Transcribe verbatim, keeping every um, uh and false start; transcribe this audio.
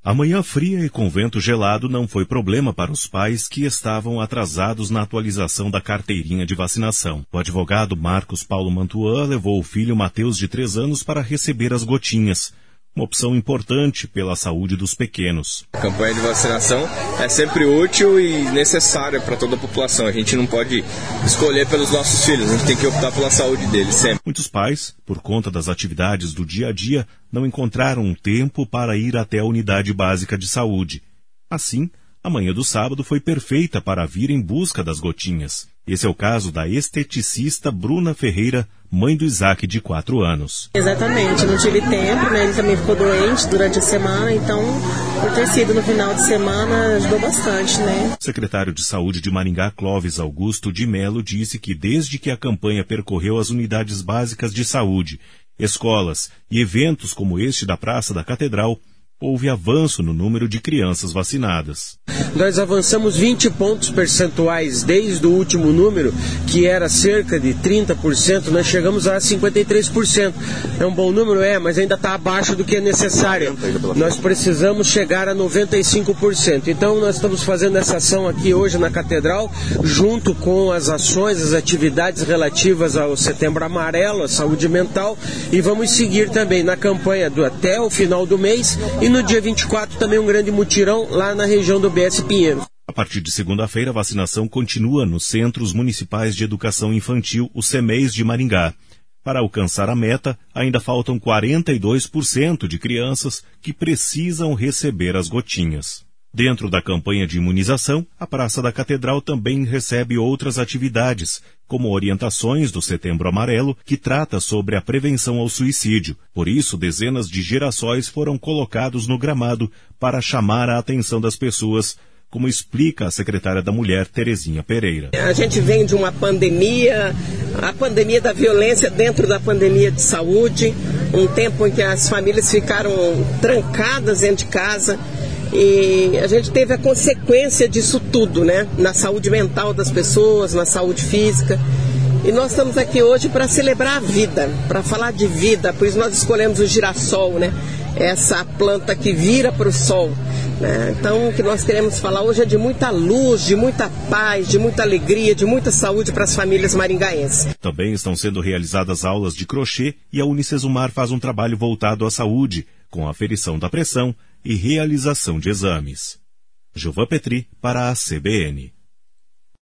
A manhã fria e com vento gelado não foi problema para os pais que estavam atrasados na atualização da carteirinha de vacinação. O advogado Marcos Paulo Mantuan levou o filho Mateus, de três anos, para receber as gotinhas. Uma opção importante pela saúde dos pequenos. A campanha de vacinação é sempre útil e necessária para toda a população. A gente não pode escolher pelos nossos filhos, a gente tem que optar pela saúde deles sempre. Muitos pais, por conta das atividades do dia a dia, não encontraram um tempo para ir até a unidade básica de saúde. Assim, a manhã do sábado foi perfeita para vir em busca das gotinhas. Esse é o caso da esteticista Bruna Ferreira, mãe do Isaac, de quatro anos. Exatamente, não tive tempo, né? Ele também ficou doente durante a semana, então por ter sido no final de semana ajudou bastante, né? O secretário de Saúde de Maringá, Clóvis Augusto de Melo, disse que desde que a campanha percorreu as unidades básicas de saúde, escolas e eventos como este da Praça da Catedral, houve avanço no número de crianças vacinadas. Nós avançamos vinte pontos percentuais desde o último número, que era cerca de trinta por cento, nós chegamos a cinquenta e três por cento. É um bom número, é, mas ainda está abaixo do que é necessário. Nós precisamos chegar a noventa e cinco por cento. Então nós estamos fazendo essa ação aqui hoje na Catedral, junto com as ações, as atividades relativas ao Setembro Amarelo, à saúde mental, e vamos seguir também na campanha do, até o final do mês. E no dia vinte e quatro também um grande mutirão lá na região do B S Pinheiro. A partir de segunda-feira, a vacinação continua nos Centros Municipais de Educação Infantil, os C E M E Is de Maringá. Para alcançar a meta, ainda faltam quarenta e dois por cento de crianças que precisam receber as gotinhas. Dentro da campanha de imunização, a Praça da Catedral também recebe outras atividades, como orientações do Setembro Amarelo, que trata sobre a prevenção ao suicídio. Por isso, dezenas de girassóis foram colocados no gramado para chamar a atenção das pessoas, como explica a secretária da Mulher, Terezinha Pereira. A gente vem de uma pandemia, a pandemia da violência dentro da pandemia de saúde, um tempo em que as famílias ficaram trancadas dentro de casa. E a gente teve a consequência disso tudo, né? Na saúde mental das pessoas, na saúde física. E nós estamos aqui hoje para celebrar a vida, para falar de vida. Por isso nós escolhemos o girassol, né? Essa planta que vira para o sol, né? Então o que nós queremos falar hoje é de muita luz, de muita paz, de muita alegria, de muita saúde para as famílias maringaenses. Também estão sendo realizadas aulas de crochê e a Unicesumar faz um trabalho voltado à saúde, com aferição da pressão e realização de exames. Gilvan Petri para a C B N.